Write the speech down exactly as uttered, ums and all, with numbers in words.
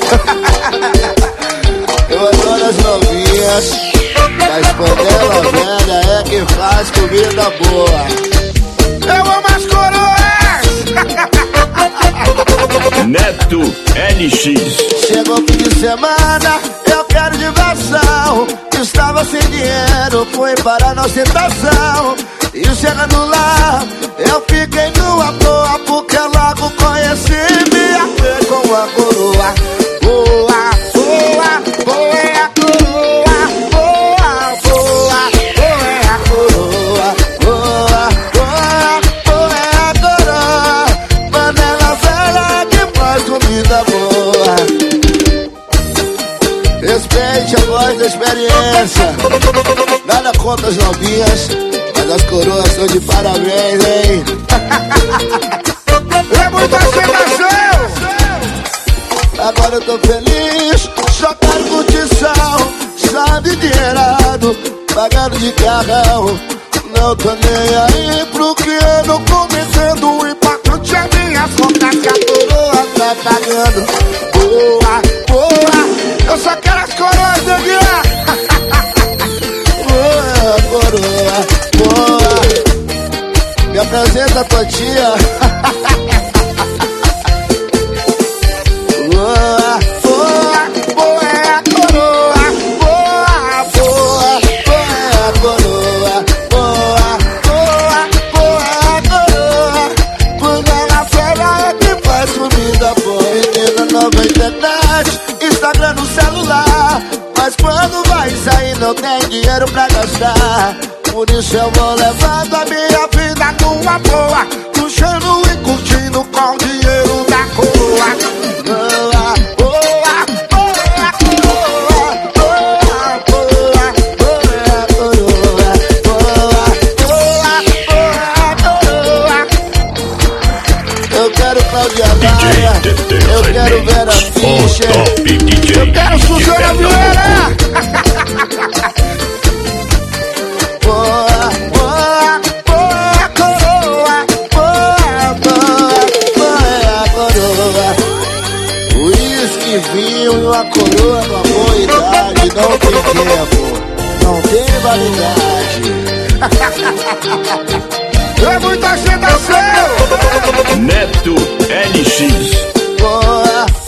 Eu adoro as novinhas, mas panela velha é que faz comida boa. Eu amo as coroas. Neto L X. Chegou fim de semana, eu quero diversão. Estava sem dinheiro, fui para a ostentação. E chegando lá, eu fiquei numa boa, porque logo conheci minha fé com a coroa. Boa, boa, boa é a coroa. Boa, boa, boa é a coroa. Boa, boa, boa é a coroa. Panela velha que faz comida boa. Respeite a voz da experiência. Nada contra as novinhas, mas as coroas são de parabéns, hein? É muita aceitação. Agora eu tô feliz, só quero curtição. Sabe dinheirado, pagando de carrão. Não tô nem aí pro que eu não cometendo. O importante é minhas contas que a coroa tá pagando. Boa, boa, Eu só quero as coroas, neguinha. boa, coroa, boa. Me apresenta a tua tia. Boa, boa, boa é a coroa. Boa, boa, boa é a coroa. Boa, boa, boa é a coroa. Quando ela pega é que faz comida boa. Menina nova internet, Instagram no celular. Mas quando vai sair não tem dinheiro pra gastar. Por isso eu vou levando a minha vida numa boa, puxando e curtindo com o dinheiro da coroa. Boa, boa, boa é a coroa. Boa, boa, boa é a coroa. Boa, boa, boa é a coroa. Eu quero Cláudia Maia, eu quero Vera Fischer, Eu quero Suzana Vieira. boa, boa, boa coroa. Boa, boa, boa é a coroa. Uísque, vinho e uma coroa com a boa idade. Não tem tempo, não tem validade. É muita aceitação. Neto L X. Boa,